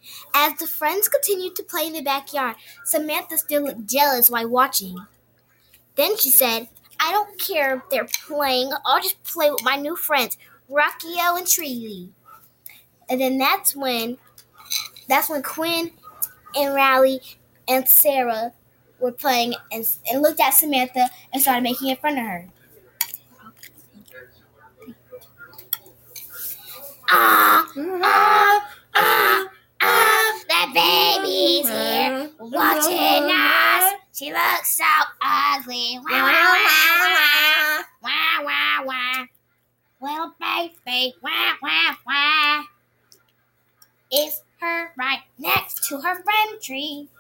As the friends continued to play in the backyard, Samantha still looked jealous while watching. Then she said, I don't care if they're playing. I'll just play with my new friends, Rockio and Treely. And then that's when Quinn and Riley and Sarah were playing and looked at Samantha and started making fun of her. That baby's here watching us. She looks so ugly. Wah, wah, wah, wah. Wah, wah, wah. Little baby, wah, wah, wah. Is her right next to her friend tree.